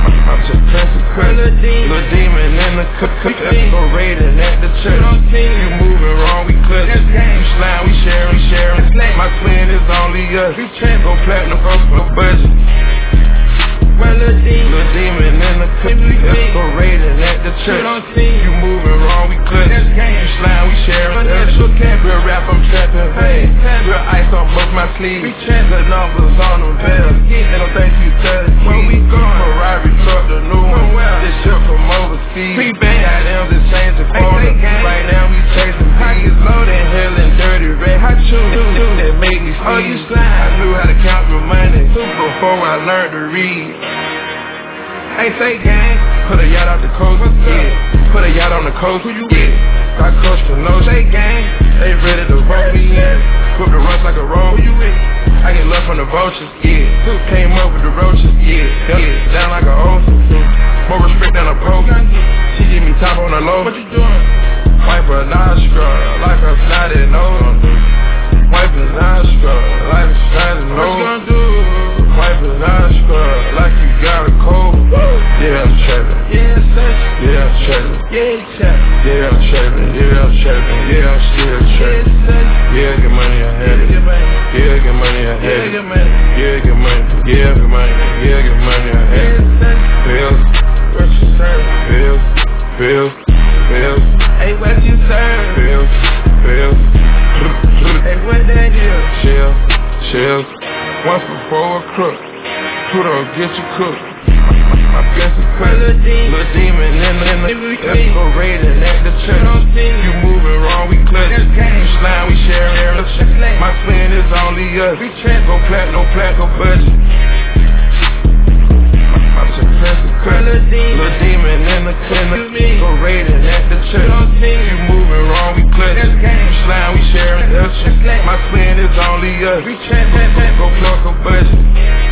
I'm just consequent. Little demon in the cook. Go raiding at the church. You moving wrong, we clutch. You slime, we sharing. My twin is only us. Go platinum, go budget. Little demon in the cook. Go raiding at the church. You moving wrong, we clutch. You slime, we sharing. Real rap, I'm trapping pain. Real ice on both my sleeves. The numbers on them bells. They don't think you touch. Where we going? Ferrari truck, the new one. This shit from overseas. Got them to change the photo. Right now we chasing peas. Loaded, hell and dirty red. Hot shoes that make me sneeze. I knew how to count the money before I learned to read. Ain't say gang. Put a yacht out the coast, yeah. Put a yacht on the coast, who you with? I coach for no say gang. They ready to vote me in. Whip the rush like a roll, who you with? I get love from the vultures, yeah. Came up with the roaches, yeah. Down like a ocean. More respect than a post. She give me top on the low. What you doing? Wipe a nostril, like a snotty nose. Wipe a nostril, like a snotty nose. What you gonna do? Wipe a nostril, like you got a cold. Yeah, I'm trapping. Yeah, I'm trapping. Yeah, I'm trapping. Yeah, I'm still trapping. Yeah, get money, I had it. Yeah, get money, I had it. Yeah, get money. Yeah, get money. Yeah, get money, I had it. Bills. What you serve? Bills. Hey, what you serve? Bills. Hey, what that is? Shells. Once before a crook. Put on, get you cooked. My best is crazy. Little demon in the go raiding at the church. You moving wrong, we clutch. You slime, we sharing. My twin is only us. Go platinum, budget. I'm just consequent. Little demon in the go raiding at the church. You moving wrong, we clutch. You slime, we sharing. My twin is only us. Go budget.